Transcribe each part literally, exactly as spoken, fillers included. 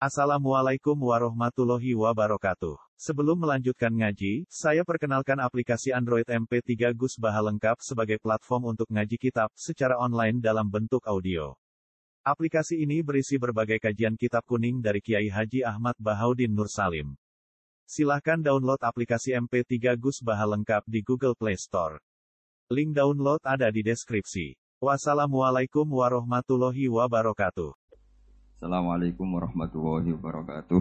Assalamualaikum warahmatullahi wabarakatuh. Sebelum melanjutkan ngaji, saya perkenalkan aplikasi Android M P tiga Gus Baha lengkap sebagai platform untuk ngaji kitab secara online dalam bentuk audio. Aplikasi ini berisi berbagai kajian kitab kuning dari Kiai Haji Ahmad Bahaudin Nur Salim. Silahkan download aplikasi M P tiga Gus Baha lengkap di Google Play Store. Link download ada di deskripsi. Wassalamualaikum warahmatullahi wabarakatuh. Assalamualaikum warahmatullahi wabarakatuh.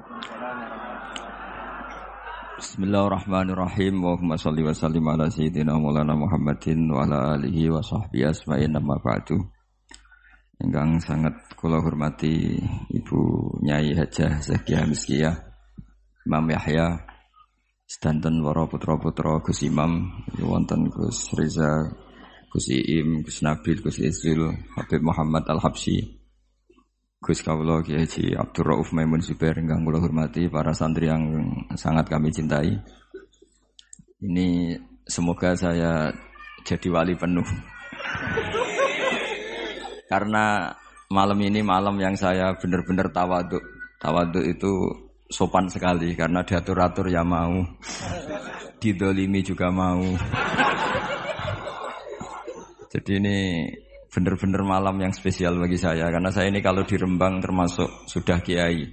Bismillahirrahmanirrahim. Allahumma shalli wa sallim ala sayyidina Maulana Muhammadin wa ala alihi wa sahbihi asma'in amma ba'du. Ingkang sangat kula hormati Ibu Nyai Hajah Zakiyah Miskiyah, Imam Yahya, sedanten para putra-putra Gus Imam, wonten Gus Reza, Gus Iim, Gus Nabil, Gus Izul, Habib Muhammad Al-Habsyi, Gus Kawula Kiai Haji Abdul Rauf Maimun Zubair, ingkang kula hormati, para santri yang sangat kami cintai. Ini semoga saya jadi wali penuh. Karena malam ini malam yang saya benar-benar tawaduk. Tawaduk itu sopan sekali karena diatur-atur ya mau. Didolimi juga mau. Jadi ini benar-benar malam yang spesial bagi saya karena saya ini kalau di Rembang termasuk sudah kiai.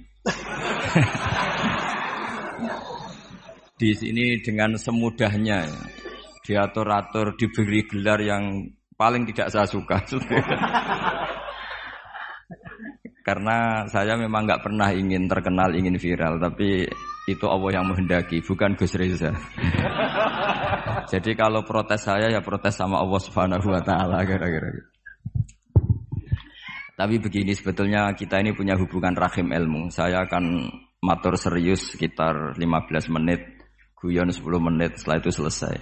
Di sini dengan semudahnya diatur-atur, diberi gelar yang paling tidak saya suka. Karena saya memang nggak pernah ingin terkenal, ingin viral, tapi itu Allah yang menghendaki, bukan Gus Reza. Jadi kalau protes saya ya protes sama Allah Subhanahu wa taala kira-kira. Tapi begini, sebetulnya kita ini punya hubungan rahim ilmu. Saya akan matur serius sekitar lima belas menit, guyon sepuluh menit, setelah itu selesai.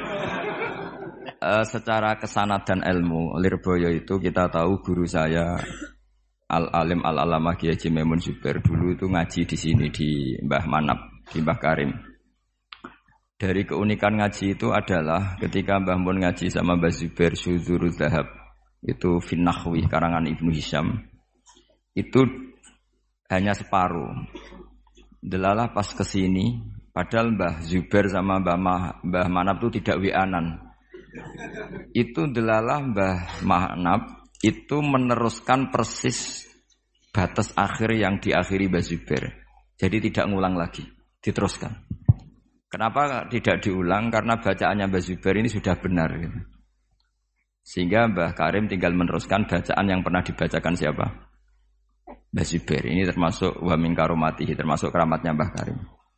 Uh, secara kesanatan ilmu, Lirboyo itu kita tahu guru saya Al-Alim Al-Alamah Kiai Haji Maimun Zubair dulu itu ngaji di sini di Mbah Manap, di Mbah Karim. Dari keunikan ngaji itu adalah ketika Mbah Mun ngaji sama Mbah Zubair Syudzurul Zahab, itu Finnahwi karangan Ibnu Hisham, itu hanya separuh. Delalah pas kesini, padahal Mbah Zubair sama Mbah, Ma, Mbah Manap itu tidak wianan. Itu delalah Mbah Manap itu meneruskan persis batas akhir yang diakhiri Mbah Zubair. Jadi tidak ngulang lagi, diteruskan. Kenapa tidak diulang? Karena bacaannya Mbah Zubair ini sudah benar gitu. Sehingga Mbah Karim tinggal meneruskan bacaan yang pernah dibacakan siapa? Mbah Zubair. Ini termasuk wa min karomatihi, termasuk keramatnya Mbah Karim.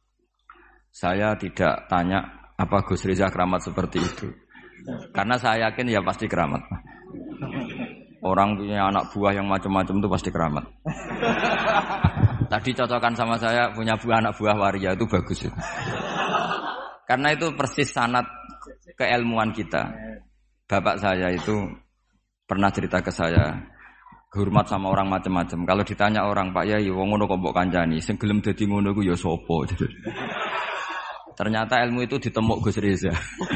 Saya tidak tanya apa Gus Reza keramat seperti itu. Karena saya yakin ya pasti keramat. Orang punya anak buah yang macam-macam itu pasti keramat. Tadi cocokan sama saya punya buah anak buah waria itu bagus itu. Karena itu persis sanad keilmuan kita. Bapak saya itu pernah cerita ke saya, hormat sama orang macam-macam. Kalau ditanya orang, Pak Yai, wong ngono kok mbok kancani, sing gelem dadi ngono ku ya sapa? Ternyata ilmu itu ditemuk Gus Reza.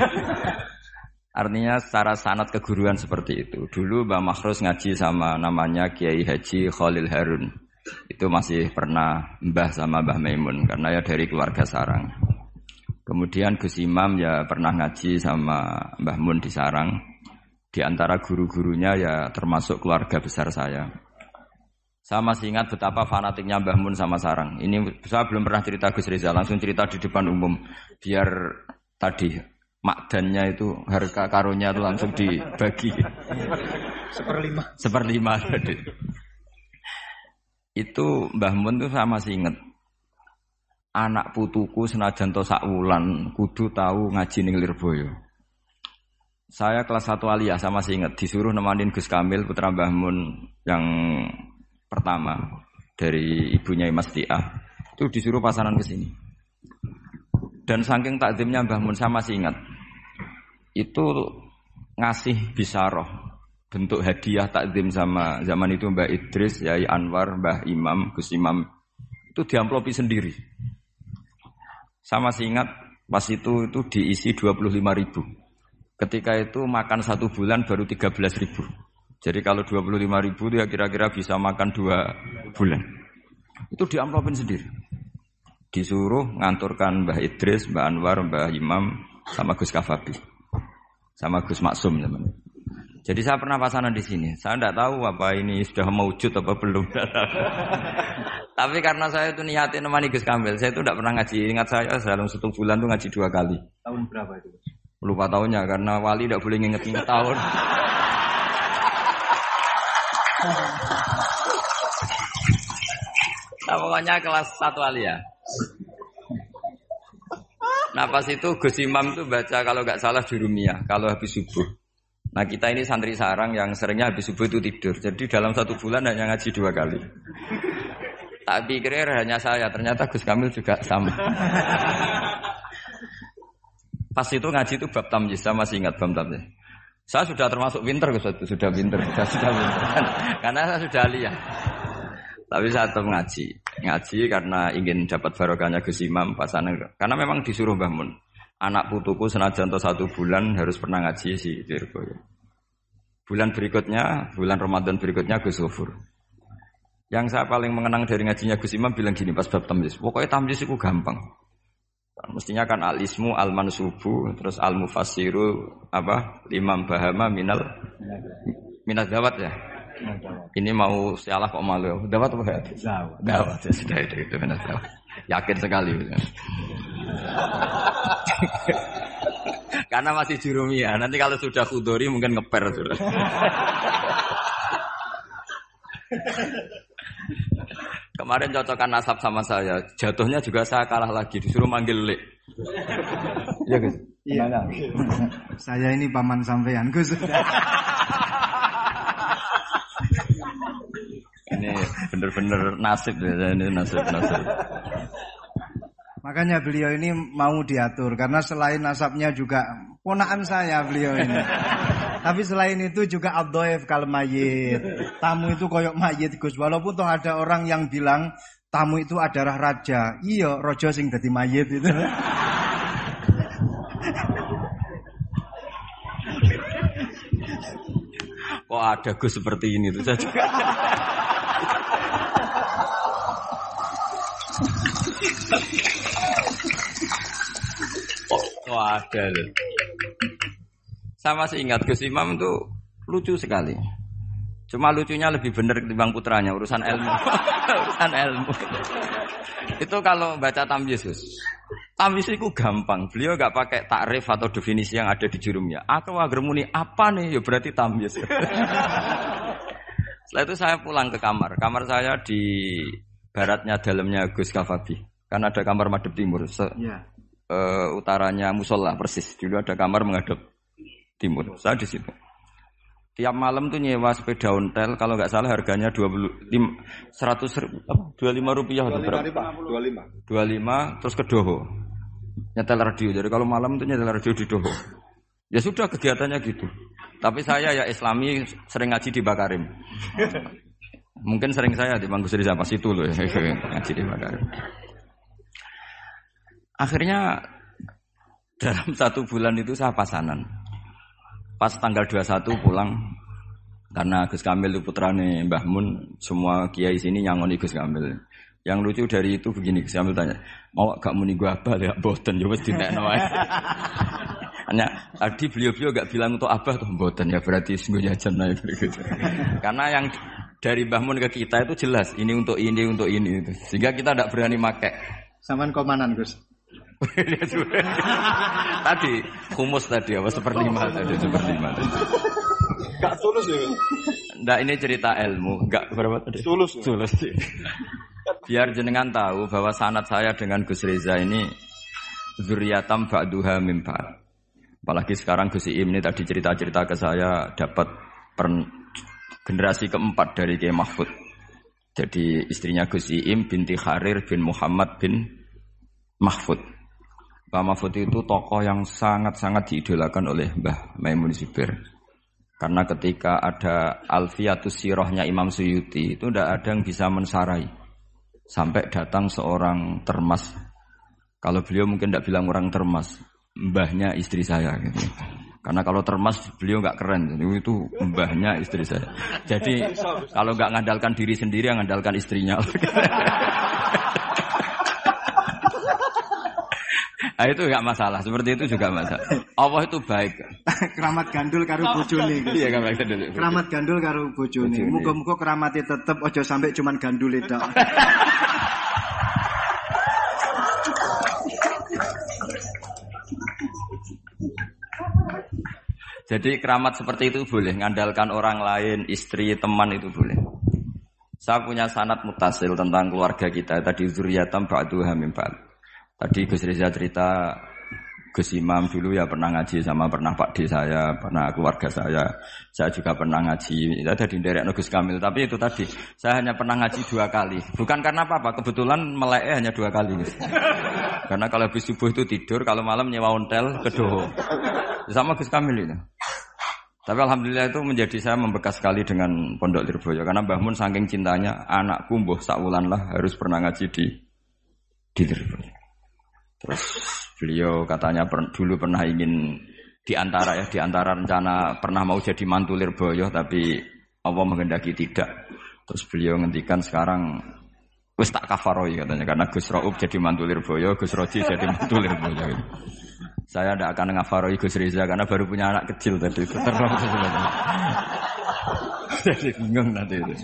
Artinya secara sanad keguruan seperti itu. Dulu Mbah Makhrus ngaji sama namanya Kiai Haji Khalil Harun. Itu masih pernah mbah sama Mbah Maimun karena ya dari keluarga sarang. Kemudian Gus Imam ya pernah ngaji sama Mbah Mun di Sarang. Di antara guru-gurunya ya termasuk keluarga besar saya. Saya masih ingat betapa fanatiknya Mbah Mun sama Sarang. Ini saya belum pernah cerita Gus Reza, langsung cerita di depan umum. Biar tadi makdannya itu harga karunya itu langsung dibagi. Seperlima. Seperlima tadi. Itu Mbah Mun itu saya masih ingat. Anak putuku senajan to sak wulan kudu tahu ngaji ning Lirboyo. Saya kelas satu aliyah sama masih ingat disuruh nemanin Gus Kamil putra Mbah Mun yang pertama dari ibunya Mas Tiah. Itu disuruh pasaran ke sini. Dan saking takzimnya Mbah Mun saya masih ingat. Itu ngasih bisaroh bentuk hadiah takzim sama zaman itu Mbah Idris, Yai Anwar, Mbah Imam, Gus Imam itu diamplopi sendiri. Saya masih ingat pas itu itu diisi dua puluh lima ribu. Ketika itu makan satu bulan baru tiga belas ribu. Jadi kalau dua puluh lima ribu itu ya kira-kira bisa makan dua bulan. Itu diamplopin sendiri. Disuruh nganturkan Mbah Idris, Mbah Anwar, Mbah Imam, sama Gus Kafabi, sama Gus Maksum namanya. Jadi saya pernah pasanan di sini. Saya tidak tahu apa ini sudah mewujud apa belum. Tapi karena saya itu niatin nemani Gus Kamil, saya itu tidak pernah ngaji. Ingat saya dalam satu bulan itu ngaji dua kali. Tahun berapa itu? Lupa tahunnya karena wali tidak boleh nginget-nginget tahun. Nah pokoknya kelas satu alia. Nah pas itu Gus Imam itu baca kalau nggak salah Jurumiyah kalau habis subuh. Nah kita ini santri sarang yang seringnya habis subuh itu tidur. Jadi dalam satu bulan hanya ngaji dua kali. Tak pikir hanya saya, ternyata Gus Kamil juga sama. Pas itu ngaji itu bab tamyiz, saya masih ingat bab tamyiz. Saya sudah termasuk pinter, sudah pinter, sudah, sudah pinter. Karena saya sudah lihat. Tapi saya tetap ngaji. Ngaji karena ingin dapat barokahnya Gus Imam pasangan. Karena memang disuruh Mbah Mun. Anak putuku senajan to satu bulan harus pernah ngaji si Dirgo. Bulan berikutnya, bulan Ramadan berikutnya Gus Ghafur. Yang saya paling mengenang dari ngajinya Gus Imam bilang gini pas bab tamyiz. Pokoknya tamyiz itu gampang. Mestinya kan al-ismu, al-mansubu, terus al-mufassiru, apa? Imam bahama minal minal dawat ya. Ini mau sialah kok malu. Dawat apa ya? Dawat. Dawat ya sudah itu itu minal dawat. Yakin sekali. Karena masih jurumiyah. Nanti kalau sudah khudori mungkin ngeper sudah. Kemarin cocokan nasab sama saya, jatuhnya juga saya kalah lagi, disuruh manggil Lek. Iya Gus. Iya. Saya ini paman sampean Gus. Ini bener-bener nasib ya, ini nasib-nasib. Makanya beliau ini mau diatur karena selain nasabnya juga ponakan saya beliau ini. Tapi selain itu juga ad-dhaif kal mayyit. Tamu itu koyok mayit Gus. Walaupun toh ada orang yang bilang tamu itu adalah raja. Iya, raja sing dadi mayit itu. Kok ada Gus seperti ini tuh saya juga. Oh ada loh. Saya masih ingat Gus Imam itu lucu sekali. Cuma lucunya lebih benar ketimbang putranya urusan ilmu. Urusan ilmu. Itu kalau baca tamyiz, Gus. Tamyiz itu gampang. Beliau enggak pakai takrif atau definisi yang ada di jurumnya. Aku agar muni apa nih? Ya berarti tamyiz. Setelah itu saya pulang ke kamar. Kamar saya di baratnya dalamnya Gus Kafabi. Kan ada kamar madhep timur. Se- yeah. uh, utaranya musola persis. Dulu ada kamar menghadap timur. Saya di situ. Tiap malam tuh nyewa sepeda ontel, kalau nggak salah harganya dua puluh lima, seratus, apa? dua puluh lima rupiah atau berapa? dua puluh lima. dua puluh lima terus ke Doho. Nyetel radio. Jadi kalau malam tuh nyetel radio di Doho. Ya sudah kegiatannya gitu. Tapi saya ya Islami sering ngaji di Bakarim. Mungkin sering saya di Bangku Sri pas itu loh ya, ngaji di Bakarim. Akhirnya dalam satu bulan itu saya pasanan. Pas tanggal dua puluh satu pulang karena Gus Kamil itu putrane Mbah Mun, semua kiai sini nyangoni Gus Kamil. Yang lucu dari itu begini, Gus Kamil tanya, "Mau gak muni gua abah ya mboten ya wis dinekno ae." Hanya tadi beliau-beliau gak bilang untuk abah tuh mboten ya berarti sungguh jajan ae begitu. Karena yang dari Mbah Mun ke kita itu jelas ini untuk ini untuk ini itu. Sehingga kita tidak berani pakai. Saman komanan Gus. Tadi humus tadi apa seperlima tadi seperlima tadi. Gak tulus ya. Nggak ini cerita ilmu, enggak berapa tadi? Tulus. Tulus. Biar jenengan tahu bahwa sanad saya dengan Gus Reza ini zuriyatam ba'duha mim ba'd. Apalagi sekarang Gus Iim ini tadi cerita-cerita ke saya dapat per generasi keempat dari Kiai Mahfud. Jadi istrinya Gus Iim binti Kharir bin Muhammad bin Mahfud. Mbah Mahfud itu tokoh yang sangat-sangat diidolakan oleh Mbah Maimun Zubair. Karena ketika ada Alfiyatus Sirahnya Imam Suyuti itu tidak ada yang bisa mensarai. Sampai datang seorang termas. Kalau beliau mungkin tidak bilang orang termas, mbahnya istri saya gitu. Karena kalau termas beliau nggak keren, itu mbahnya istri saya. Jadi kalau nggak ngandalkan diri sendiri, ngandalkan istrinya. Nah, itu enggak masalah, seperti itu juga masalah. Allah itu baik. Keramat gandul karo bojone. Iya, keramat gandul. Keramat gandul karo bojone. Muga-muga keramate tetep aja sampai cuman gandul tok. Jadi keramat seperti itu boleh, ngandalkan orang lain, istri, teman itu boleh. Saya punya sanad mutasil tentang keluarga kita, tadi zuriyatam ba'duha min ba'd. Tadi Gus Reza cerita Gus Imam dulu ya pernah ngaji sama pernah Pak D saya, pernah keluarga saya. Saya juga pernah ngaji. Ada di daerah Gus Kamil, tapi itu tadi saya hanya pernah ngaji dua kali. Bukan karena apa-apa, kebetulan melek hanya dua kali. Karena kalau habis subuh itu tidur, kalau malam nyewa ontel ke Doho. Sama Gus Kamil itu. Tapi alhamdulillah itu menjadi saya membekas sekali dengan Pondok Lirboyo karena Mbah Mun saking cintanya anakku mbuh sak wulan lah harus pernah ngaji di di Lirboyo. Terus beliau katanya per, dulu pernah ingin diantara ya diantara rencana pernah mau jadi mantu Lirboyo tapi Allah menghendaki tidak. Terus beliau ngendikan sekarang wis tak kafaroi katanya karena Gus Raub jadi mantu Lirboyo, Gus Roji jadi mantu Lirboyo. Saya tidak akan ngafaroi Gus Reza karena baru punya anak kecil tadi itu terlalu sebenarnya. Jadi bingung nanti itu.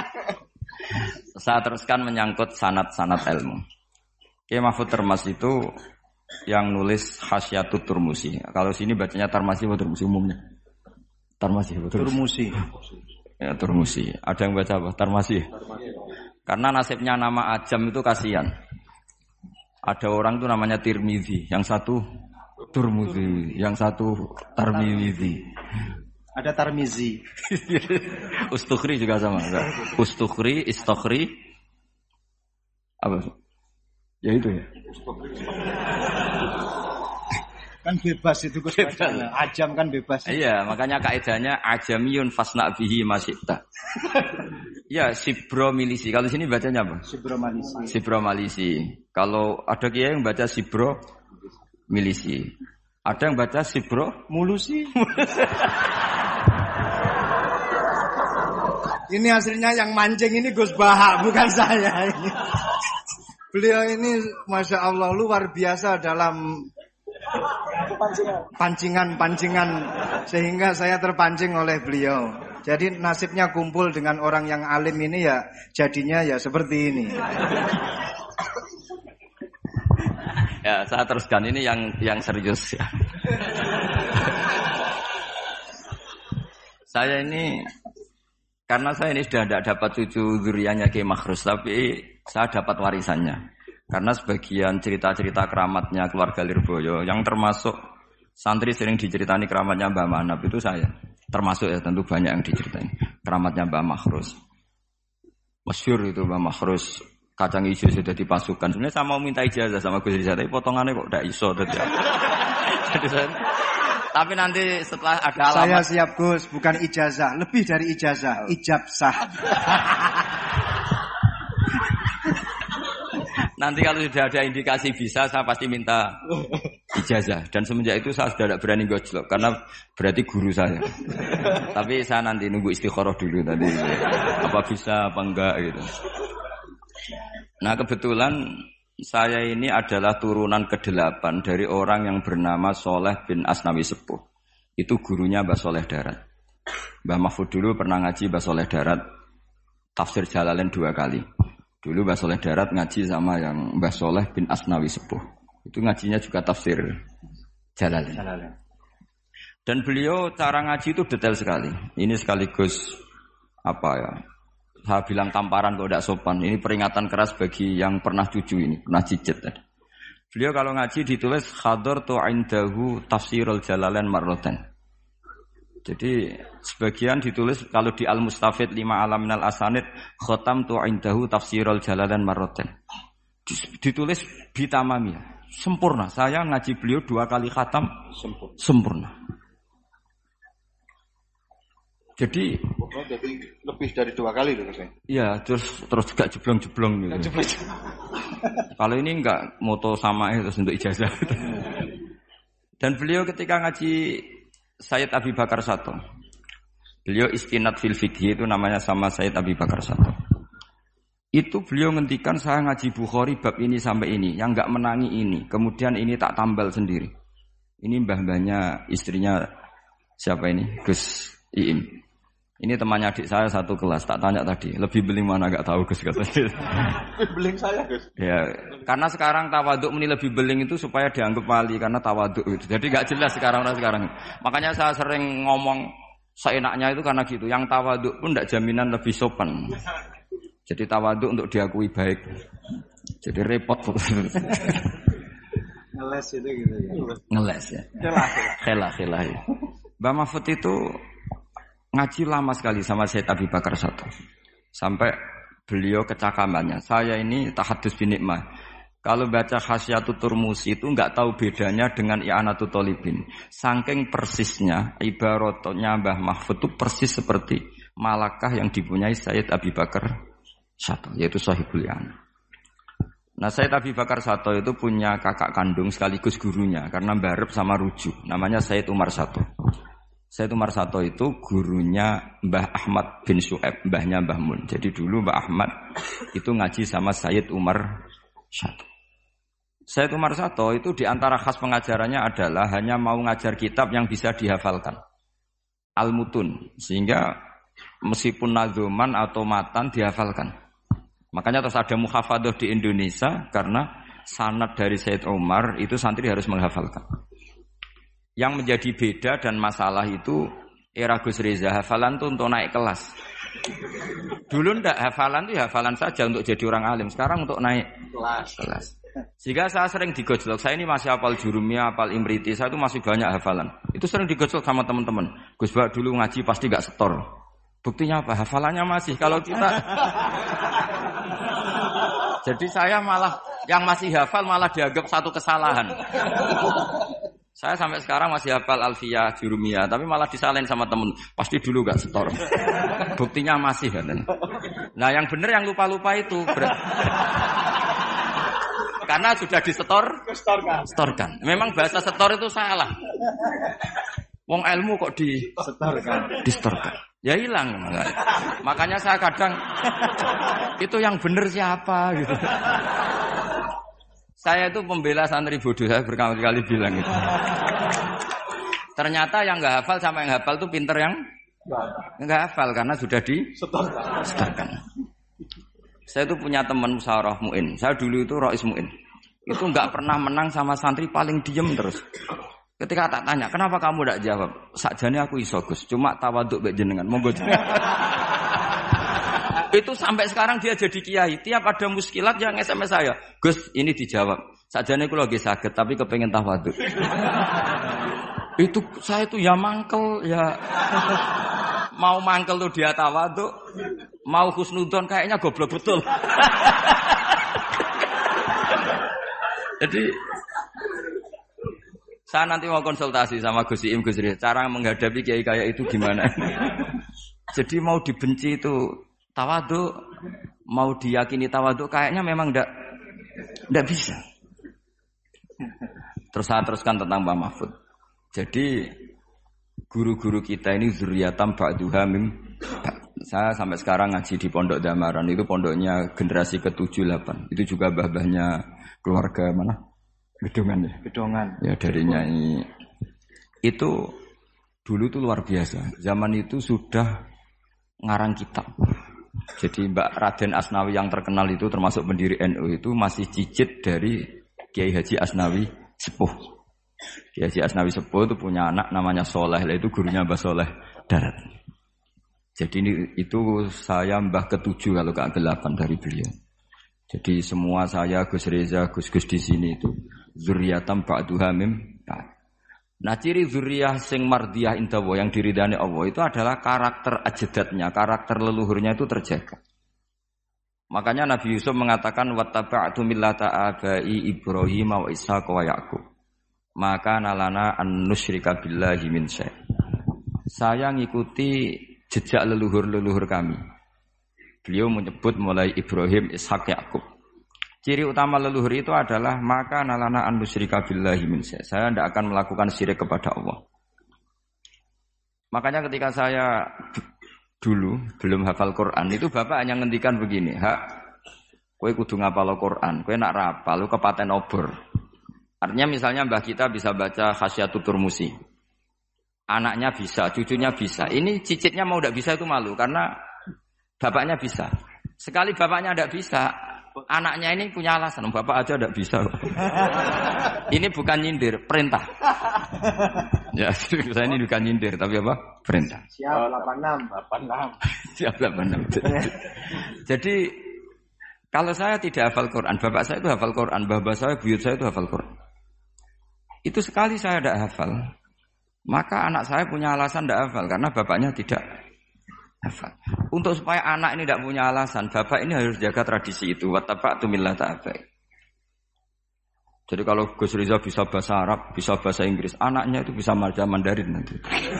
Saya teruskan menyangkut sanad-sanad ilmu. Kiai Mahfud Termas itu yang nulis Hasyatut Turmusi. Kalau sini bacanya Tarmasi atau Turmusi umumnya? Tarmasi atau Turmusi? Ya Turmusi. Ada yang baca apa? Tarmasi. Karena nasibnya nama ajam itu kasihan. Ada orang itu namanya Tirmizi, yang satu Turmuzi, yang satu Tarmizi. Ada Tarmizi. Ustukhri juga sama. Ustukhri, Istokhri. Apa? Ya itu ya. Kan bebas itu Gus. Ajam kan bebas. Iya, makanya kaidahnya ajamiyun fasna bihi masyita. Ya, Sibro Milisi. Kalau sini bacanya apa? Sibro Malisi. Sibro Malisi. Kalau ada kiai yang baca Sibro Milisi. Ada yang baca Sibro Mulusi. Ini hasilnya yang mancing ini Gus Baha, bukan saya ini. Beliau ini Masya Allah luar biasa dalam pancingan-pancingan sehingga saya terpancing oleh beliau. Jadi nasibnya kumpul dengan orang yang alim ini ya jadinya ya seperti ini. Ya saya teruskan ini yang yang serius ya. Saya ini karena saya ini sudah tidak dapat cucu zuriyahnya Kiai Makhrus, tapi saya dapat warisannya. Karena sebagian cerita-cerita keramatnya keluarga Lirboyo, yang termasuk santri sering diceritani keramatnya Mbah Manap itu saya. Termasuk ya tentu banyak yang diceritain. Keramatnya Mbah Makhrus. Masyhur itu Mbah Makhrus, kacang hijau sudah dipasukan. Sebenarnya saya mau minta ijazah sama Gus Rizal, tapi potongannya kok tidak iso. Jadi saya... Tapi nanti setelah ada alamat. Saya siap Gus, bukan ijazah, lebih dari ijazah, ijabsah. Nanti kalau sudah ada indikasi bisa, saya pasti minta ijazah. Dan semenjak itu saya sudah tidak berani gojlok, karena berarti guru saya. Tapi saya nanti nunggu istikharah dulu tadi, apa bisa apa enggak gitu. Nah kebetulan saya ini adalah turunan kedelapan dari orang yang bernama Soleh bin Asnawi Sepuh. Itu gurunya Mbah Soleh Darat. Mbah Mahfud dulu pernah ngaji Mbah Soleh Darat tafsir Jalalain dua kali. Dulu Mbah Soleh Darat ngaji sama yang Mbah Soleh bin Asnawi Sepuh. Itu ngajinya juga tafsir Jalalain. Dan beliau cara ngaji itu detail sekali. Ini sekaligus apa ya? Saya bilang tamparan kalau tidak sopan. Ini peringatan keras bagi yang pernah cucu ini, pernah cicit tadi. Beliau kalau ngaji ditulis hadartu indahu tafsirul Jalalain marratan. Jadi sebagian ditulis kalau di Al-Mustafid lima alam minal asanid khatamtu indahu tafsirul Jalalain marratan. Ditulis bitamamiyah, sempurna. Saya ngaji beliau dua kali khatam sempurna. sempurna. Jadi oh, jadi lebih dari dua kali loh saya. Iya, terus terus juga jeblong-jeblong gitu. Kalau ini enggak moto sama terus untuk ijazah. Dan beliau ketika ngaji Sayyid Abi Bakar Sato. Beliau istinad fil fikhi itu namanya sama Sayyid Abi Bakar Sato. Itu beliau ngendikan saya ngaji Bukhari bab ini sampai ini, yang enggak menangi ini, kemudian ini tak tambal sendiri. Ini mbah-mbahnya istrinya siapa ini? Gus Iim. Ini temannya adik saya satu kelas, tak tanya tadi, lebih beling mana enggak tahu Gus katanya. Beling saya, Gus. Ya, karena sekarang tawaduk ini lebih beling itu supaya dianggap wali karena tawaduk itu. Jadi enggak jelas sekarang orang sekarang. Makanya saya sering ngomong seenaknya itu karena gitu. Yang tawaduk pun enggak jaminan lebih sopan. Jadi tawaduk untuk diakui baik. Jadi repot. Ngeles itu gitu ya. Ngeles ya. Khela khela ya. Mbah Mahfud itu ngaji lama sekali sama Sayyid Abi Bakar Sato. Sampai beliau kecakamannya. Saya ini tahadus binikmah. Kalau baca Khasyiatut Turmusi itu enggak tahu bedanya dengan I'anatut Thalibin. Saking persisnya ibaratnya Mbah Mahfud itu persis seperti malakah yang dipunyai Sayyid Abi Bakar Sato, yaitu Sahibul I'anah. Nah, Sayyid Abi Bakar Sato itu punya kakak kandung sekaligus gurunya karena barep sama rujuk. Namanya Sayyid Umar Sato. Sayyid Umar Sato itu gurunya Mbah Ahmad bin Syu'aib, mbahnya Mbah Mun. Jadi dulu Mbah Ahmad itu ngaji sama Sayyid Umar Sato. Sayyid Umar Sato itu diantara khas pengajarannya adalah hanya mau ngajar kitab yang bisa dihafalkan. Al-Mutun, sehingga meskipun nadzuman atau matan dihafalkan. Makanya terus ada muhafadzah di Indonesia karena sanad dari Sayyid Umar itu santri harus menghafalkan. Yang menjadi beda dan masalah itu era Gus Reza, hafalan itu untuk naik kelas. Dulu ndak, hafalan itu hafalan saja untuk jadi orang alim. Sekarang untuk naik kelas. kelas. Jika saya sering digojlok, saya ini masih hafal Jurumiyah, hafal Imriti, saya itu masih banyak hafalan. Itu sering digojlok sama teman-teman. Gus Bak dulu ngaji pasti gak setor. Buktinya apa? Hafalannya masih. Kalau kita jadi saya malah yang masih hafal malah dianggap satu kesalahan. Saya sampai sekarang masih hafal Alfiyah, Jurumiyah, tapi malah disalahin sama temen. Pasti dulu gak setor. Buktinya masih kan. Nah, yang benar yang lupa-lupa itu ber- karena sudah disetor, setorkan. setorkan. Memang bahasa setor itu salah. Wong ilmu kok disetorkan, disetorkan. Ya hilang. Makanya saya kadang itu yang benar siapa gitu. Saya itu pembela santri bodoh, saya berkali-kali bilang itu. Ternyata yang enggak hafal sama yang hafal itu pinter yang enggak hafal karena sudah disetorkan. Saya itu punya teman musyawarah muin. Saya dulu itu Rois Muin. Itu enggak pernah menang sama santri, paling diem terus. Ketika tak tanya, kenapa kamu tidak jawab? Sakjane aku iso Gus, cuma tawaduk mbek jenengan. Monggo jenengan. Itu sampai sekarang dia jadi kiai. Tiap ada muskilat yang S M S saya, Gus ini dijawab. Sakjane kula nggih saged tapi kepengin tawaduk. Itu saya itu ya mangkel ya. Mau mangkel tuh dia tawaduk, mau husnudzon kayaknya goblok betul. Jadi saya nanti mau konsultasi sama Gus Iim, Gus Rih, cara menghadapi kiai kayak itu gimana? Jadi mau dibenci itu tawaduk, mau diyakini tawaduk, kayaknya memang ndak ndak bisa. Terus saya teruskan tentang Mbah Mahfud. Jadi guru-guru kita ini zuriyatam ba'duha mim. Saya sampai sekarang ngaji di Pondok Damaran, itu pondoknya generasi ketujuh delapan. Itu juga mbah-mbahnya keluarga mana? Gedongan ya? Gedongan. Ya dari Nyai. Itu dulu tuh luar biasa. Zaman itu sudah ngarang kitab. Jadi Mbak Raden Asnawi yang terkenal itu termasuk pendiri N U itu masih cicit dari Kiai Haji Asnawi Sepuh. Kiai Haji Asnawi Sepuh itu punya anak namanya Soleh. Itu gurunya Mbah Soleh Darat. Jadi ini, itu saya mbah ketujuh kalau ke delapan dari beliau. Jadi semua saya Gus Reza, Gus-Gus di sini itu zuriyatam ba'duha mim. Nah, ciri zuriyah sing mardiyah indawa yang diridani Allah itu adalah karakter ajdatnya, karakter leluhurnya itu terjaga. Makanya Nabi Yusuf mengatakan wattaba'tu millata abai Ibrahim wa Ishaq wa Yaqub. Maka nalana an nusyrika billahi min syai'. Saya ngikuti jejak leluhur-leluhur kami. Beliau menyebut mulai Ibrahim, Ishak, Yakub. Ciri utama leluhur itu adalah maka nalana an nusyrika billahi min syai'. Saya tidak akan melakukan syirik kepada Allah. Makanya ketika saya dulu belum hafal Quran, itu bapak hanya ngendikan begini, hak, kowe kudu ngapal Quran, kowe nak rapal, lu kepaten obor. Artinya misalnya mbah kita bisa baca Khasyatul Turmusi, anaknya bisa, cucunya bisa. Ini cicitnya mau tidak bisa itu malu karena bapaknya bisa. Sekali bapaknya tidak bisa, anaknya ini punya alasan, bapak aja tidak bisa. Ini bukan nyindir, perintah. Ya, saya ini bukan nyindir, tapi apa? Perintah. Siap delapan enam, delapan enam. Siap delapan enam. Jadi kalau saya tidak hafal Quran, bapak saya itu hafal Quran, bapak saya, buyut saya itu hafal Quran. Itu sekali saya tidak hafal, maka anak saya punya alasan tidak hafal karena bapaknya tidak hafal. Untuk supaya anak ini tidak punya alasan, bapak ini harus jaga tradisi itu. Wattaba'tu millata abai. Jadi kalau Gus Riza bisa bahasa Arab, bisa bahasa Inggris, anaknya itu bisa bahasa Mandarin nanti.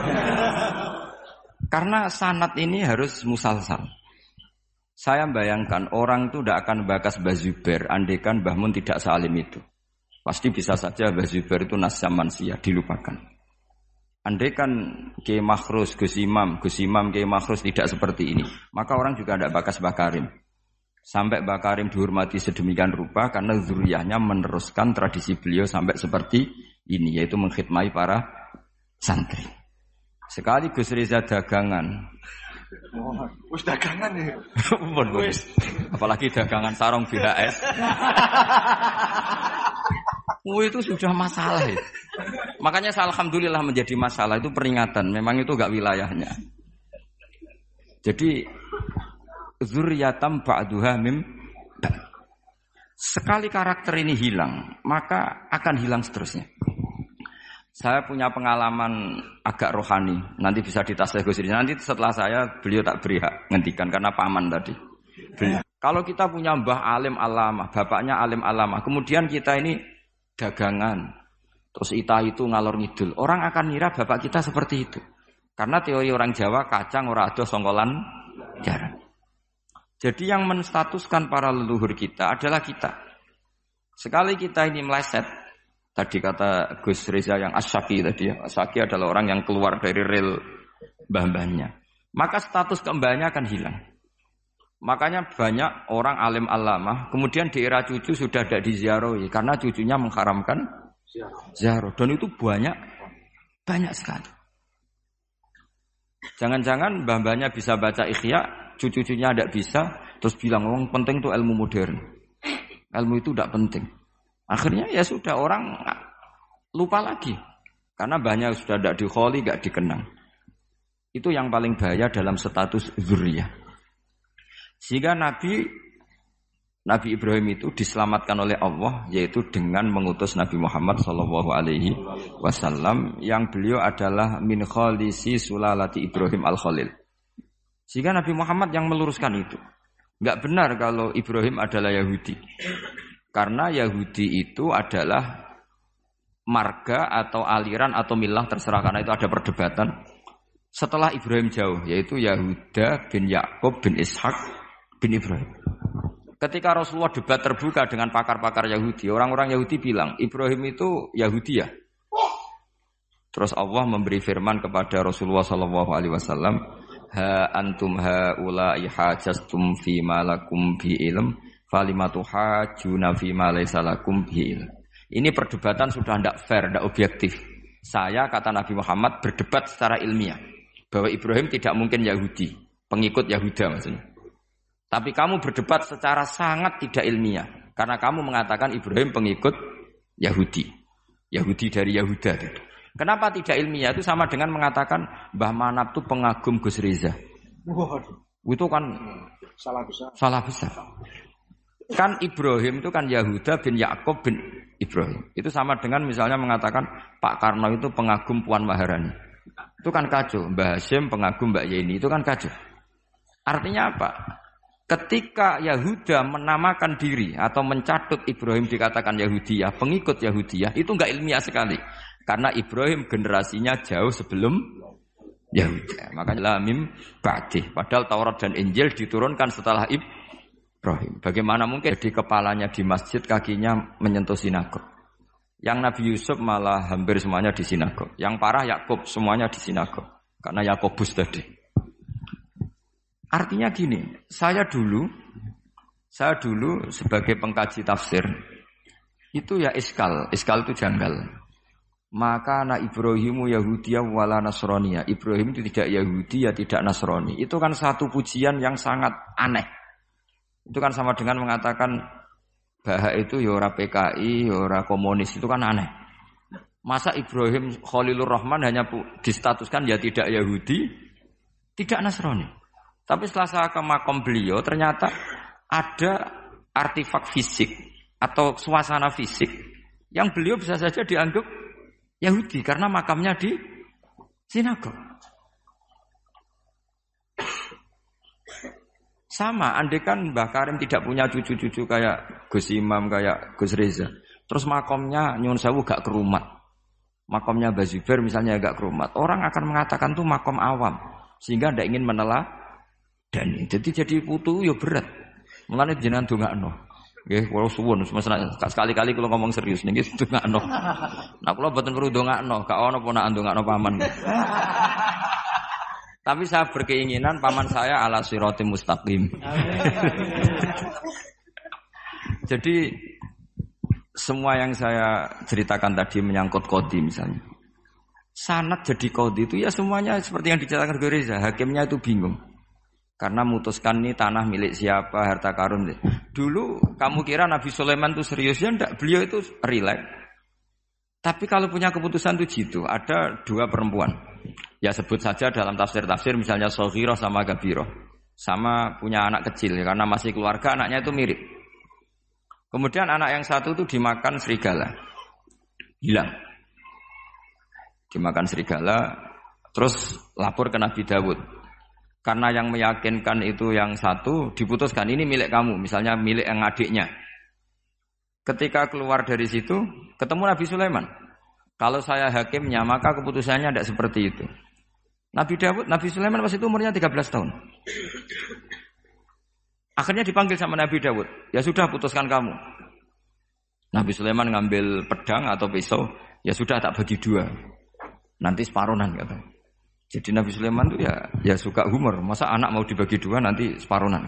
Karena sanad ini harus musalsal. Saya bayangkan orang itu tidak akan bakas Mbah Zubair andaikan Mbah Mun tidak salim itu. Pasti bisa saja Mbah Zubair itu nasya mansia, dilupakan. Andaikan Kiai Makhrus, Gus Imam, Gus Imam, Kiai Makhrus tidak seperti ini, maka orang juga tidak bakas Mbah Karim. Sampai Mbah Karim dihormati sedemikian rupa karena zuriyahnya meneruskan tradisi beliau sampai seperti ini, yaitu mengkhidmati para santri. Sekali Gus Riza dagangan. Oh, wis dagangan ya. Wis. Apalagi dagangan sarung B H S. Oh, itu sudah masalah ya. Makanya saya alhamdulillah menjadi masalah itu peringatan. Memang itu enggak wilayahnya. Jadi zuriyatam ba'duha mim. Sekali karakter ini hilang, maka akan hilang seterusnya. Saya punya pengalaman agak rohani. Nanti bisa ditasih Gus Riza. Nanti setelah saya, beliau tak beri hak ngendikan karena paman tadi. Beliau. Kalau kita punya mbah alim alamah, bapaknya alim alamah, kemudian kita ini dagangan, terus ita itu ngalor ngidul, orang akan ngira bapak kita seperti itu. Karena teori orang Jawa kacang ora ado songkolan jarang. Jadi yang menstatuskan para leluhur kita adalah kita. Sekali kita ini meleset, tadi kata Gus Riza yang asyaki tadi ya, asyaki adalah orang yang keluar dari rel mbah-mbahnya, maka status kembahnya akan hilang. Makanya banyak orang alim alamah, kemudian di era cucu sudah tidak diziarahi karena cucunya mengharamkan ziarah. Dan itu banyak, banyak sekali. Jangan-jangan mbah-mbahnya bisa baca Ikhya, cucu-cucunya tidak bisa, terus bilang, oh, penting itu ilmu modern. Ilmu itu tidak penting. Akhirnya ya sudah orang lupa lagi. Karena banyak sudah tidak dikholi, tidak dikenang. Itu yang paling bahaya dalam status zuriyah. Sehingga Nabi Nabi Ibrahim itu diselamatkan oleh Allah, yaitu dengan mengutus Nabi Muhammad sallallahu alaihi wasallam yang beliau adalah min khalisi sulalati Ibrahim al-Khalil. Sehingga Nabi Muhammad yang meluruskan itu. Enggak benar kalau Ibrahim adalah Yahudi. Karena Yahudi itu adalah marga atau aliran atau milah terserah, karena itu ada perdebatan. Setelah Ibrahim jauh, yaitu Yahuda bin Yakub bin Ishak bin Ibrahim. Ketika Rasulullah debat terbuka dengan pakar-pakar Yahudi, orang-orang Yahudi bilang, Ibrahim itu Yahudi ya? Terus Allah memberi firman kepada Rasulullah sallallahu alaihi wasallam, ha antum haula'i hajastum fi ma lakum bi ilm falimatu hajuna fi ma laysa lakum bi ilm. Ini perdebatan sudah tidak fair, tidak objektif. Saya, kata Nabi Muhammad, berdebat secara ilmiah bahwa Ibrahim tidak mungkin Yahudi, pengikut Yahuda maksudnya. Tapi kamu berdebat secara sangat tidak ilmiah karena kamu mengatakan Ibrahim pengikut Yahudi, Yahudi dari Yahuda. Kenapa tidak ilmiah? Itu sama dengan mengatakan Mbah Manap itu pengagum Gus Riza. Itu kan salah besar. Salah besar. Kan Ibrahim itu kan Yahuda bin Yakub bin Ibrahim. Itu sama dengan misalnya mengatakan Pak Karno itu pengagum Puan Maharani. Itu kan kacau. Mbah Hasyim pengagum Mbak Yeni. Itu kan kacau. Artinya apa? Ketika Yahuda menamakan diri atau mencatut Ibrahim dikatakan Yahudiyah, pengikut Yahudiyah, itu enggak ilmiah sekali. Karena Ibrahim generasinya jauh sebelum Yahudi. Makanya lamim ba'dih. Padahal Taurat dan Injil diturunkan setelah Ibrahim. Bagaimana mungkin di kepalanya di masjid, kakinya menyentuh sinagog. Yang Nabi Yusuf malah hampir semuanya di sinagog. Yang parah Yakub semuanya di sinagog. Karena Yakobus tadi. Artinya gini, saya dulu, saya dulu sebagai pengkaji tafsir, itu ya iskal, iskal itu janggal. Maka anak Ibrahimu Yahudiyah wala Nasroniyah. Ibrahim itu tidak Yahudi ya tidak Nasrani. Itu kan satu pujian yang sangat aneh. Itu kan sama dengan mengatakan Bahak itu ya ora P K I, ya ora komunis, itu kan aneh. Masa Ibrahim Khalilur Rahman hanya distatuskan ya tidak Yahudi, tidak Nasrani. Tapi setelah saya ke makom beliau, ternyata ada artefak fisik atau suasana fisik yang beliau bisa saja dianggap Yahudi karena makamnya di sinagog. Sama, andekan Mbah Karim tidak punya cucu-cucu kayak Gus Imam, kayak Gus Reza. Terus makamnya nyun sewu gak kerumat. Makamnya Mbah Zubair misalnya gak kerumat. Orang akan mengatakan itu makom awam. Sehingga tidak ingin menelah. Dan jadi jadi putu ya berat. Mulane jenengan ndongakno. Nggih, kula suwun sekali-kali kula ngomong serius niki ndongakno. Nah kula mboten perlu ndongakno, gak ono ponakan ndongakno paman. Tapi saya berkeinginan paman saya ala siratim mustaqim. Jadi semua yang saya ceritakan tadi menyangkut qadhi misalnya. Sanad jadi qadhi itu ya semuanya seperti yang diceritakan Reza, hakimnya itu bingung. Karena memutuskan ini tanah milik siapa, harta karun. Dulu kamu kira Nabi Sulaiman itu serius ya enggak? Beliau itu rileks. Tapi kalau punya keputusan itu gitu, ada dua perempuan. Ya sebut saja dalam tafsir-tafsir misalnya Soghirah sama Gabiroh. Sama punya anak kecil ya, karena masih keluarga anaknya itu mirip. Kemudian anak yang satu itu dimakan serigala. Hilang. Dimakan serigala, terus lapor ke Nabi Dawud. Karena yang meyakinkan itu yang satu diputuskan ini milik kamu, misalnya milik yang adiknya. Ketika keluar dari situ, ketemu Nabi Sulaiman. Kalau saya hakimnya, maka keputusannya tidak seperti itu. Nabi Dawud, Nabi Sulaiman pas itu umurnya tiga belas tahun. Akhirnya dipanggil sama Nabi Dawud. Ya sudah, putuskan kamu. Nabi Sulaiman ngambil pedang atau pisau. Ya sudah, tak bagi dua. Nanti separuhan katanya. Jadi Nabi Sulaiman itu ya ya suka humor. Masa anak mau dibagi dua nanti separuhan.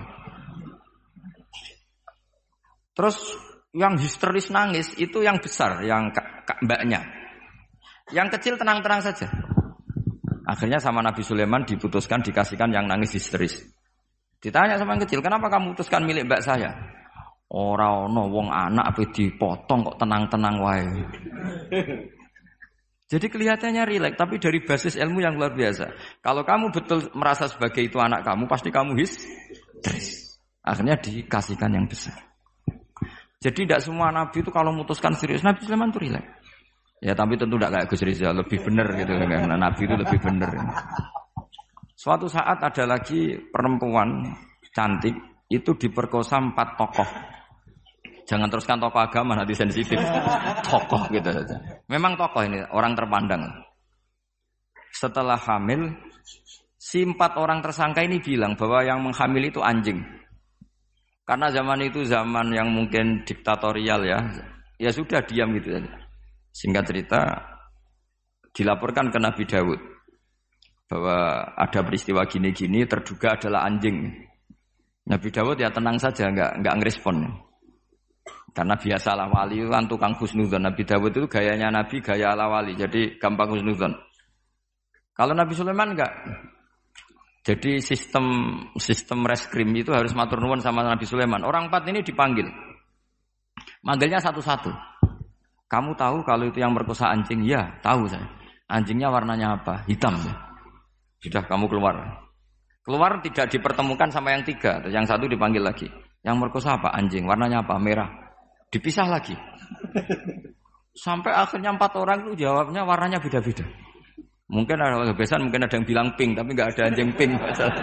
Terus yang histeris nangis itu yang besar, yang kak, kak, mbaknya. Yang kecil tenang-tenang saja. Akhirnya sama Nabi Sulaiman diputuskan dikasihkan yang nangis histeris. Ditanya sama yang kecil, kenapa kamu putuskan milik mbak saya? Ora ono wong anak apa dipotong kok tenang-tenang wae. Jadi kelihatannya rileks, tapi dari basis ilmu yang luar biasa. Kalau kamu betul merasa sebagai itu anak kamu, pasti kamu histeris. Akhirnya dikasihkan yang besar. Jadi tidak semua nabi itu kalau memutuskan serius, Nabi Sulaiman itu rileks. Ya tapi tentu tidak kayak Gus Rizal, lebih benar gitu. Karena nabi itu lebih benar. Suatu saat ada lagi perempuan cantik, itu diperkosa empat tokoh. Jangan teruskan tokoh agama, nanti sensitif. Tokoh gitu saja. Memang tokoh ini, orang terpandang. Setelah hamil, si empat orang tersangka ini bilang bahwa yang menghamil itu anjing. Karena zaman itu zaman yang mungkin diktatorial ya. Ya sudah diam gitu saja. Singkat cerita, dilaporkan ke Nabi Dawud. Bahwa ada peristiwa gini-gini, terduga adalah anjing. Nabi Dawud ya tenang saja, enggak, enggak ngerespon. Karena biasalah wali itu kan tukang husnudzon. Nabi Dawud itu gayanya Nabi, gaya ala wali. Jadi gampang husnudzon. Kalau Nabi Sulaiman enggak. Jadi sistem sistem reskrim itu harus matur nuwun sama Nabi Sulaiman. Orang empat ini dipanggil. Manggilnya satu-satu. Kamu tahu kalau itu yang merkosa anjing? Ya, tahu saya. Anjingnya warnanya apa? Hitam. Sudah kamu keluar. Keluar tidak dipertemukan sama yang tiga. Yang satu dipanggil lagi. Yang merkosa apa? Anjing. Warnanya apa? Merah. Dipisah lagi. Sampai akhirnya empat orang itu jawabnya warnanya beda-beda. Mungkin ada kebiasaan, mungkin ada yang bilang pink, tapi nggak ada anjing pink.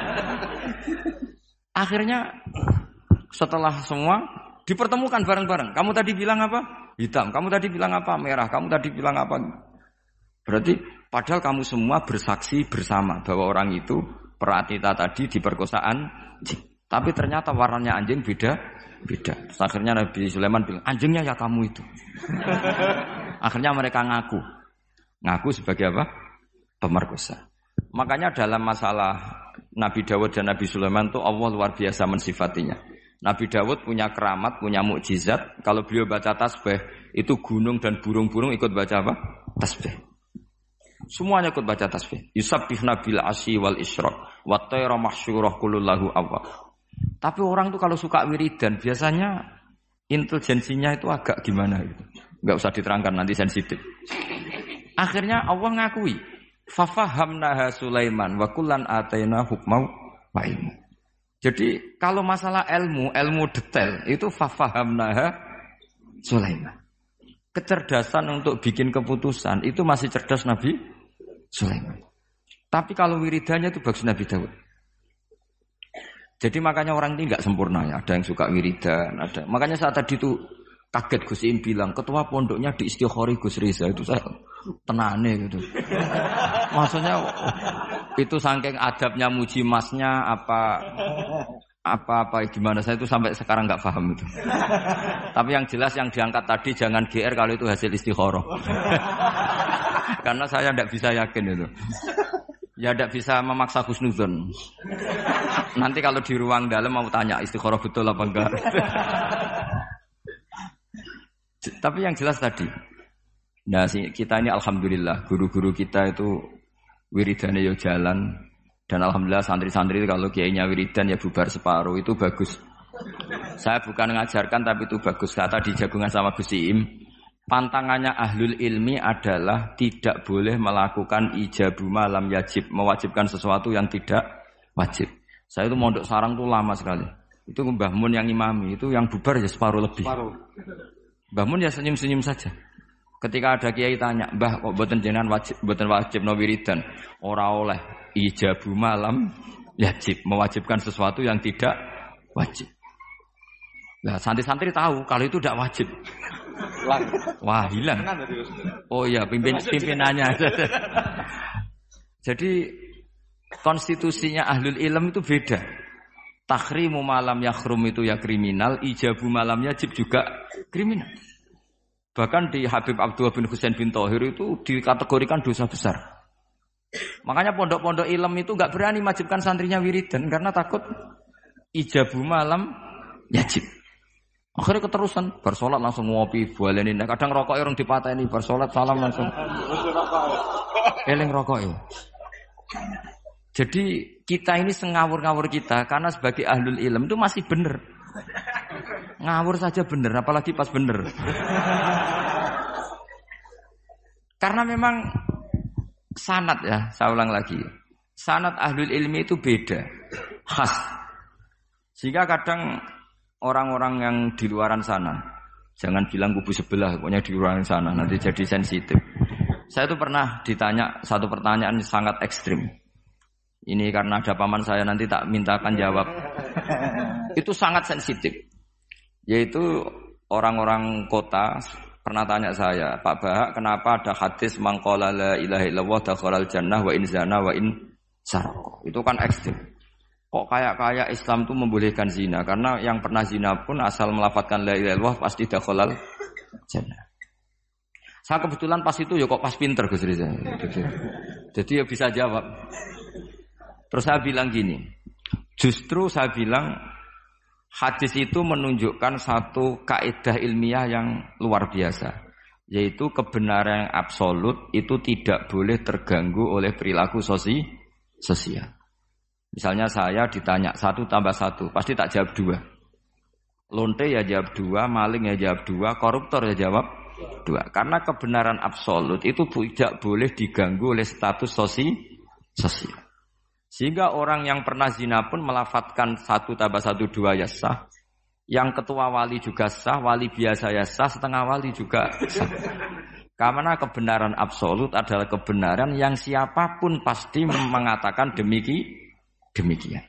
Akhirnya setelah semua dipertemukan bareng-bareng. Kamu tadi bilang apa? Hitam. Kamu tadi bilang apa? Merah. Kamu tadi bilang apa? Berarti padahal kamu semua bersaksi bersama bahwa orang itu Pratita tadi diperkosaan anjing. Tapi ternyata warnanya anjing beda. Beda. Terus akhirnya Nabi Sulaiman bilang, anjingnya ya kamu itu. Akhirnya mereka ngaku. Ngaku sebagai apa? Pemerkosa. Makanya dalam masalah Nabi Dawud dan Nabi Sulaiman itu Allah luar biasa mensifatinya. Nabi Dawud punya keramat, punya mukjizat. Kalau beliau baca tasbih, itu gunung dan burung-burung ikut baca apa? Tasbih. Semuanya ikut baca tasbih. Yusabbihna bil asyi wal isyraq wa tayra mahsyurah kullu lahu awwab. Tapi orang tuh kalau suka wiridan biasanya intelijensinya itu agak gimana gitu. Enggak usah diterangkan nanti sensitif. Akhirnya Allah ngakui, fa fahamnaha Sulaiman wa kullan ataina hukmau wa ilmu. Jadi kalau masalah ilmu, ilmu detail itu fa fahamnaha Sulaiman. Kecerdasan untuk bikin keputusan itu masih cerdas Nabi Sulaiman. Tapi kalau wiridannya itu bagus Nabi Dawud. Jadi makanya orang ini enggak sempurna ya. Ada yang suka wiridan, ada. Makanya saat tadi itu kaget Gus Im bilang, ketua pondoknya di Istighori Gus Riza. Itu saya tenane gitu. Maksudnya itu saking adabnya muji masnya apa apa-apa gimana, saya itu sampai sekarang enggak paham itu. Tapi yang jelas yang diangkat tadi jangan G R kalau itu hasil istikharah. Karena saya enggak bisa yakin itu. Ya tidak bisa memaksa husnuzon. Nanti kalau di ruang dalam mau tanya istikharah betul apa enggak. Tapi yang jelas tadi. Nah, kita ini alhamdulillah guru-guru kita itu wiridane yo jalan dan alhamdulillah santri-santri kalau kiainya wiridan ya bubar separuh itu bagus. Saya bukan mengajarkan tapi itu bagus. Kata di jagungan sama Gus Iim. Pantangannya ahlul ilmi adalah tidak boleh melakukan ijabu malam yajib, mewajibkan sesuatu yang tidak wajib. Saya itu mondok sarang itu lama sekali. Itu Mbah Mun yang imami, itu yang bubar ya separuh lebih. Separuh. Mbah Mun ya senyum-senyum saja. Ketika ada kiai tanya, "Mbah kok mboten jenengan wajib mboten wajib no wiridan?" Ora oleh ijabu malam yajib, mewajibkan sesuatu yang tidak wajib. Nah, santri-santri tahu kalau itu tidak wajib. Wah, hilang. Oh iya, pimpin pimpinannya. Jadi konstitusinya ahlul ilm itu beda. Takhrimu malam yakhrum itu ya kriminal, ijabu malam yajib juga kriminal. Bahkan di Habib Abdullah bin Husain bin Thohir itu dikategorikan dosa besar. Makanya pondok-pondok ilm itu enggak berani wajibkan santrinya wiridan karena takut ijabu malam yajib. Akhirnya keterusan, bersolat langsung ngopi, bualeni. Kadang rokoknya orang dipateni, bersolat salam langsung. Eling rokoknya. Jadi kita ini sengawur-ngawur kita, karena sebagai ahlul ilm itu masih benar. Ngawur saja benar, apalagi pas benar. Karena memang sanad ya, saya ulang lagi. Sanad ahlul ilmi itu beda, khas. Sehingga kadang orang-orang yang di luaran sana, jangan bilang kubu sebelah, pokoknya di luaran sana, nanti jadi sensitif. Saya itu pernah ditanya satu pertanyaan sangat ekstrim. Ini karena ada paman saya, nanti tak mintakan jawab. Itu sangat sensitif. Yaitu orang-orang kota pernah tanya saya, Pak Bahak, kenapa ada hadis mangqala la ilaha illallah dakhalal jannah wa in zana wa in sarqa. Itu kan ekstrim. Kok kayak-kayak Islam itu membolehkan zina? Karena yang pernah zina pun asal melafadzkan la ilaha illallah pasti dakhalal jannah. Saya kebetulan pas itu ya kok pas pinter Gus Riza. Jadi, jadi ya bisa jawab. Terus saya bilang gini, justru saya bilang hadis itu menunjukkan satu kaidah ilmiah yang luar biasa, yaitu kebenaran yang absolut itu tidak boleh terganggu oleh perilaku sosi, sosial. Misalnya saya ditanya satu tambah satu, pasti tak jawab dua. Lonte ya jawab dua, maling ya jawab dua, koruptor ya jawab dua. Karena kebenaran absolut itu tidak boleh diganggu oleh status sosi, sosial. Sehingga orang yang pernah zina pun melafatkan satu tambah satu dua ya sah. Yang ketua wali juga sah, wali biasa ya sah, setengah wali juga sah. Karena kebenaran absolut adalah kebenaran yang siapapun pasti mengatakan demikian. Demikian.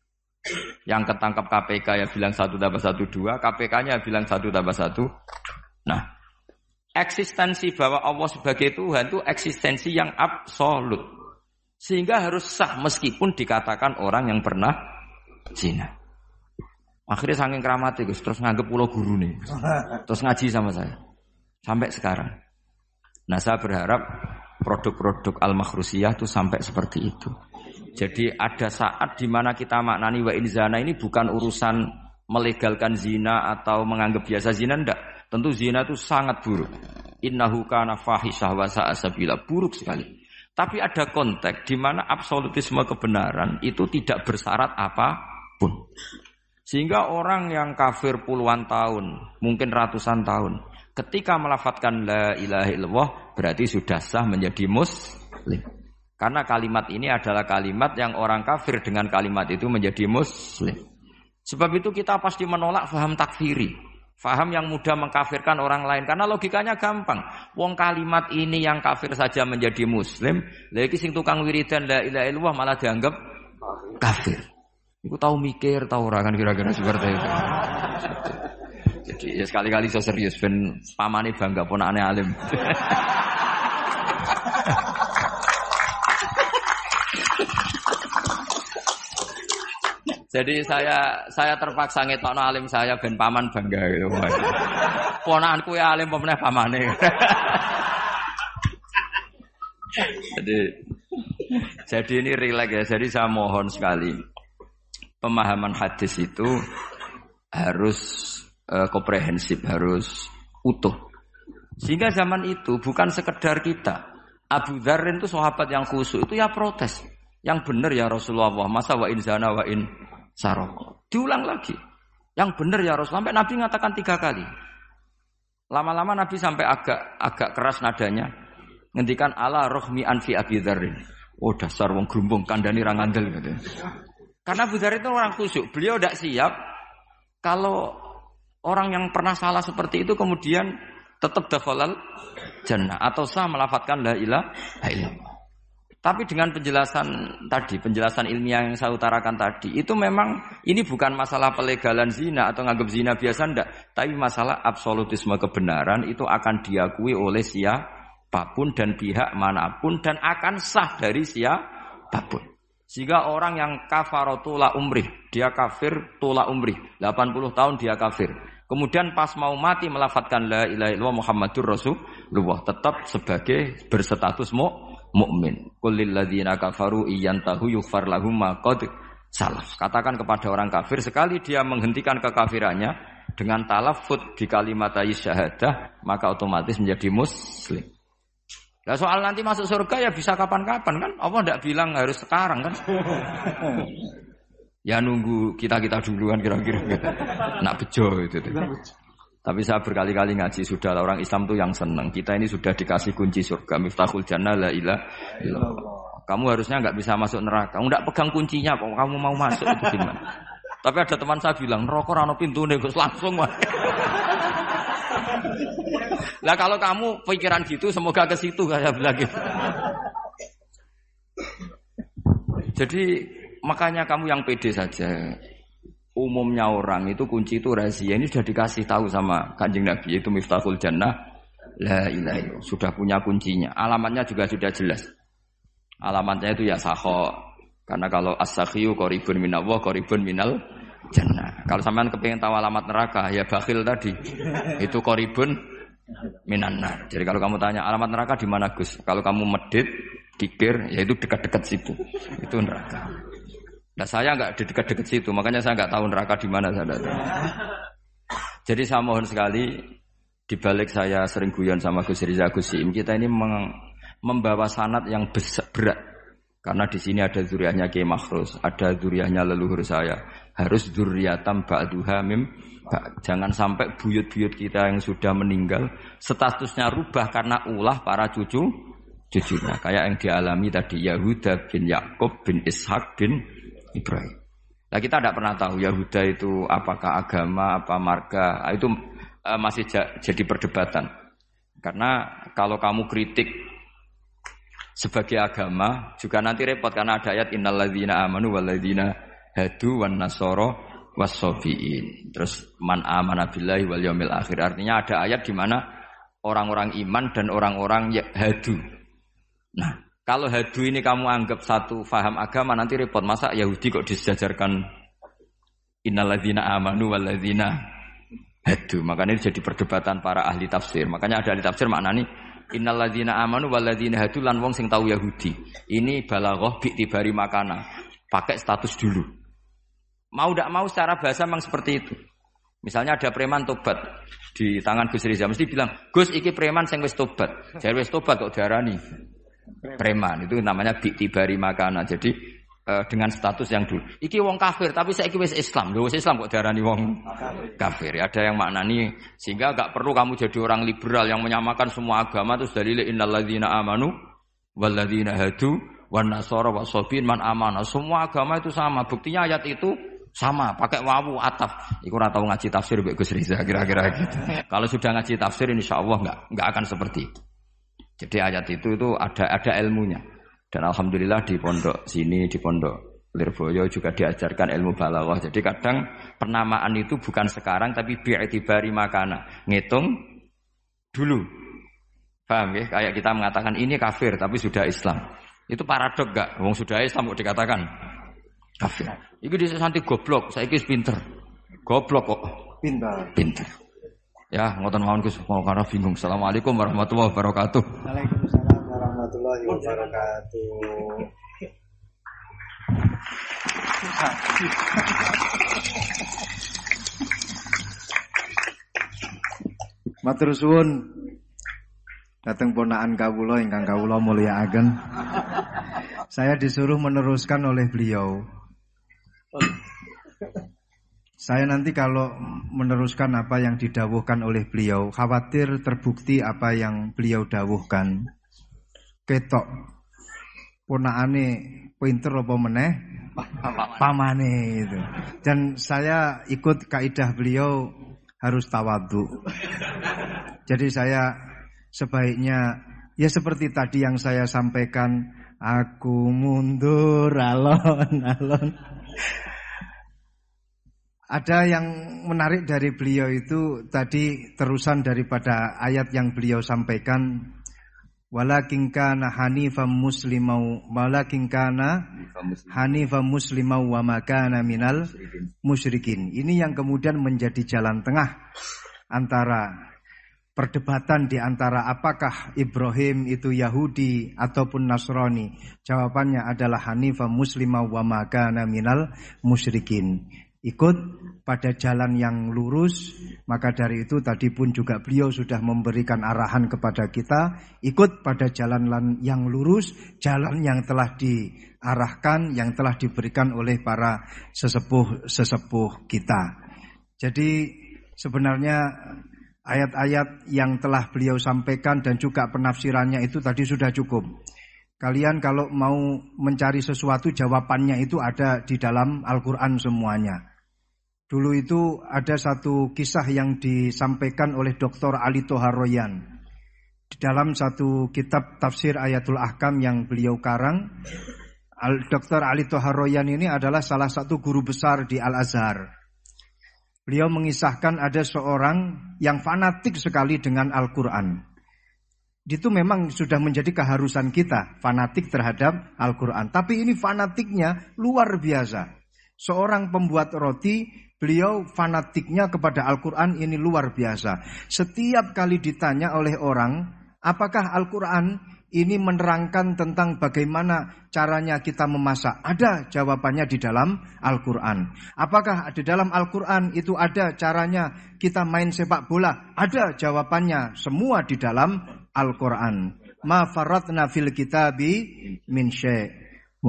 Yang ketangkap K P K ya bilang satu tambah satu dua, K P K-nya bilang satu tambah satu. Nah, eksistensi bahwa Allah sebagai Tuhan itu eksistensi yang absolut. Sehingga harus sah meskipun dikatakan orang yang pernah zina. Akhirnya saking keramat Gus, terus nganggep pulau guru nih. Terus ngaji sama saya. Sampai sekarang. Nah, saya berharap produk-produk al-makhrusiyah itu sampai seperti itu. Jadi ada saat di mana kita maknani wa in zana ini bukan urusan melegalkan zina atau menganggap biasa zina, enggak. Tentu zina itu sangat buruk. Innahu kana fahisyah wa sa'a sabila, buruk sekali. Tapi ada konteks di mana absolutisme kebenaran itu tidak bersyarat apapun. Sehingga orang yang kafir puluhan tahun, mungkin ratusan tahun, ketika melafadzkan la ilaha illallah berarti sudah sah menjadi muslim. Karena kalimat ini adalah kalimat yang orang kafir dengan kalimat itu menjadi muslim. Sebab itu kita pasti menolak faham takfiri. Faham yang mudah mengkafirkan orang lain. Karena logikanya gampang. Wong kalimat ini yang kafir saja menjadi muslim. Lagi sing tukang wiridan la ilaha illallah malah dianggap kafir. Iku tahu mikir, tahu ora kan kira-kira seperti itu. Jadi ya sekali-kali so serius ben pamane bangga ponakane alim. Jadi saya saya terpaksa ngetokno alim saya ben paman bangga gitu. Ponakanku ya alim pemeneh pamane. Jadi jadi ini rileks ya. Jadi saya mohon sekali pemahaman hadis itu harus uh, komprehensif, harus utuh. Sehingga zaman itu bukan sekedar kita. Abu Dzar itu sahabat yang khusyuk itu ya protes. Yang benar ya Rasulullah, masa wa in zana wa in sarok. Diulang lagi. Yang benar ya Rasul. Sampai Nabi mengatakan tiga kali. Lama-lama Nabi sampai agak agak keras nadanya. Ngendikan ala rohmi anfi Abi Dzar. Oh dasar wong grumbung kandhani ra ngandel gitu. Karena Abu Dzar itu orang khusyuk. Beliau tidak siap kalau orang yang pernah salah seperti itu kemudian tetap dakhalal jannah atau sah melafadzkan la ilaha illallah. Tapi dengan penjelasan tadi, penjelasan ilmiah yang saya utarakan tadi, itu memang ini bukan masalah pelegalan zina atau nganggap zina biasa enggak, tapi masalah absolutisme kebenaran itu akan diakui oleh siapapun dan pihak manapun dan akan sah dari siapapun. Sehingga orang yang kafaratu la umrih, dia kafir tula umrih, delapan puluh tahun dia kafir. Kemudian pas mau mati melafadzkan la ilaha illallah Muhammadur Rasulullah, tetap sebagai berstatus mu mukmin. Qul lil ladzina kafaru iyantahu yughfar lahum ma qad salaf. Katakan kepada orang kafir sekali dia menghentikan kekafirannya dengan talaffuz di kalimatai syahadah, maka otomatis menjadi muslim. Lah soal nanti masuk surga ya bisa kapan-kapan kan? Allah enggak bilang harus sekarang kan? Ya nunggu kita-kita duluan kira-kira. Nak bejo itu. Tapi saya berkali-kali ngaji sudah orang Islam tuh yang senang. Kita ini sudah dikasih kunci surga, miftahul jannah la ilaha illallah. Kamu harusnya enggak bisa masuk neraka. Enggak pegang kuncinya kok kamu mau masuk itu gimana? Tapi ada teman saya bilang, "Neraka ora ono pintune, Gus, langsung wae." Lah kalau kamu pikiran gitu semoga ke situ saya bilang gitu. Jadi makanya kamu yang pede saja. Umumnya orang itu kunci itu rahasia. Ini sudah dikasih tahu sama Kanjeng Nabi, itu miftahul jannah la ilaha illallah. Sudah punya kuncinya. Alamatnya juga sudah jelas. Alamatnya itu ya sakho. Karena kalau as-sakhiyu qaribun minallah, qaribun minal jannah. Kalau sampean kepengin tahu alamat neraka, ya bakhil tadi. Itu qaribun minan nar. Jadi kalau kamu tanya alamat neraka di mana, Gus? Kalau kamu medit, kikir, ya itu dekat-dekat situ. Itu neraka. Nah saya enggak di dekat-dekat situ, makanya saya enggak tahu neraka di mana saya tahu. Jadi saya mohon sekali, di balik saya sering guyon sama Gus Riza Gus Siim, kita ini meng, membawa sanad yang besar, berat. Karena di sini ada zuriatnya Kiai Makhrus, ada zuriatnya leluhur saya. Harus zuriatam ba'duha mim. Jangan sampai buyut-buyut kita yang sudah meninggal statusnya rubah karena ulah para cucu cucunya. Kayak yang dialami tadi Yahuda bin Yakub bin Ishak bin Ibrahim. Nah kita tidak pernah tahu Yahuda itu apakah agama, apa marga. Itu uh, masih ja, jadi perdebatan. Karena kalau kamu kritik sebagai agama juga nanti repot karena ada ayat innalladzina amanu walladzina hadu wan nasara was-sabiin. Terus man amana billahi wal yaumil akhir. Artinya ada ayat di mana orang-orang iman dan orang-orang hadu. Nah, kalau hadu ini kamu anggap satu faham agama nanti repot. Masa Yahudi kok disejajarkan innalladzina amanu walladzina hadu. Makanya ini jadi perdebatan para ahli tafsir. Makanya ada ahli tafsir maknanya Innalladzina amanu walladzina hadu lan wong sing tau Yahudi. Ini balaghah bi tibari makana. Pakai status dulu. Mau ndak mau secara bahasa memang seperti itu. Misalnya ada preman tobat di tangan Gus Riza mesti bilang, "Gus iki preman sing wis tobat." Jare wis tobat kok diarani preman. Itu namanya bi tibari makana. Jadi uh, dengan status yang dulu. Iki wong kafir tapi saiki wis Islam. Lho wis Islam kok diarani wong kafir. Ada yang maknani sehingga enggak perlu kamu jadi orang liberal yang menyamakan semua agama terus dalile innalladzina amanu walladzina hadu wan nasara wasabin man amana. Semua agama itu sama. Buktinya ayat itu sama, pakai wawu ataf. Iku ora tau ngaji tafsir mbek Gus Riza kira-kira gitu. Kalau sudah ngaji tafsir insyaallah enggak enggak akan seperti itu. Jadi ayat itu itu ada ada ilmunya. Dan alhamdulillah di pondok sini di pondok Lirboyo juga diajarkan ilmu balaghah. Jadi kadang penamaan itu bukan sekarang tapi bi'tibari makana. Ngitung dulu. Paham ya? Kayak kita mengatakan ini kafir tapi sudah Islam. Itu paradok enggak? Wong sudah Islam kok dikatakan kafir. Iku dhisik santi goblok, saiki wis pinter. Goblok kok. Pinter. Pinter. Ya, ngoten mawon Gus, mau karo bingung. Assalamualaikum warahmatullahi wabarakatuh. Waalaikumsalam warahmatullahi wabarakatuh. Matur suwun. Dateng ponakan kawula ingkang kawula mulyakaken. Saya disuruh meneruskan oleh beliau. Saya nanti kalau meneruskan apa yang didawuhkan oleh beliau, khawatir terbukti apa yang beliau dawuhkan. Ketok ponakane pinter apa meneh pamane itu. Dan saya ikut kaidah beliau harus tawadhu. Jadi saya sebaiknya ya seperti tadi yang saya sampaikan, aku mundur alon-alon. Ada yang menarik dari beliau itu tadi terusan daripada ayat yang beliau sampaikan, walakin kana hanifan muslimau walakin kana hanifan muslimau wa ma kana minal musyrikin. Ini yang kemudian menjadi jalan tengah antara perdebatan di antara apakah Ibrahim itu Yahudi ataupun Nasrani. Jawabannya adalah hanifan muslimau wa ma kana minal musyrikin. Ikut pada jalan yang lurus. Maka dari itu tadi pun juga beliau sudah memberikan arahan kepada kita, ikut pada jalan yang lurus, jalan yang telah diarahkan, yang telah diberikan oleh para sesepuh-sesepuh kita. Jadi sebenarnya ayat-ayat yang telah beliau sampaikan dan juga penafsirannya itu tadi sudah cukup. Kalian kalau mau mencari sesuatu, jawabannya itu ada di dalam Al-Quran semuanya. Dulu itu ada satu kisah yang disampaikan oleh Doktor Ali Toharoyan. Di dalam satu kitab tafsir Ayatul Ahkam yang beliau karang, Doktor Ali Toharoyan ini adalah salah satu guru besar di Al-Azhar. Beliau mengisahkan ada seorang yang fanatik sekali dengan Al-Quran. Itu memang sudah menjadi keharusan kita, fanatik terhadap Al-Quran. Tapi ini fanatiknya luar biasa. Seorang pembuat roti, beliau fanatiknya kepada Al-Quran ini luar biasa. Setiap kali ditanya oleh orang, apakah Al-Quran ini menerangkan tentang bagaimana caranya kita memasak? Ada jawabannya di dalam Al-Quran. Apakah di dalam Al-Quran itu ada caranya kita main sepak bola? Ada jawabannya, semua di dalam Al-Quran. Ma faratna fil kitabi min syai'.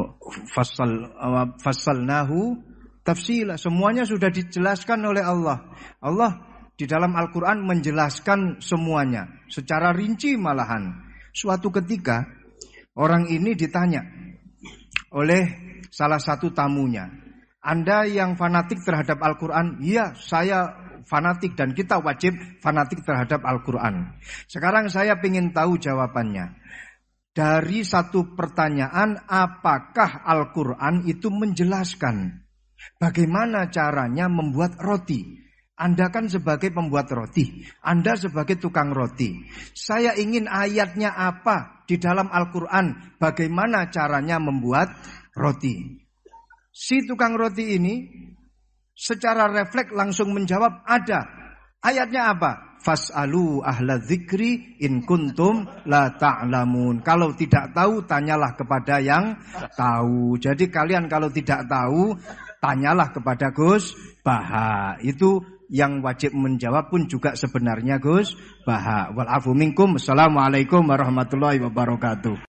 Fassal fassalnahu tafsila. Semuanya sudah dijelaskan oleh Allah. Allah di dalam Al-Quran menjelaskan semuanya secara rinci malahan. Suatu ketika orang ini ditanya oleh salah satu tamunya, Anda yang fanatik terhadap Al-Quran? Iya, saya fanatik dan kita wajib fanatik terhadap Al-Quran. Sekarang saya ingin tahu jawabannya. Dari satu pertanyaan, apakah Al-Quran itu menjelaskan bagaimana caranya membuat roti? Anda kan sebagai pembuat roti, Anda sebagai tukang roti. Saya ingin ayatnya apa di dalam Al-Quran, bagaimana caranya membuat roti. Si tukang roti ini secara refleks langsung menjawab, ada. Ayatnya apa? fas'alu ahla dzikri in kuntum la ta'lamun. Kalau tidak tahu tanyalah kepada yang tahu. Jadi kalian kalau tidak tahu tanyalah kepada Gus Baha. Itu yang wajib menjawab pun juga sebenarnya Gus Baha. Wal afu minkum. Assalamualaikum warahmatullahi wabarakatuh.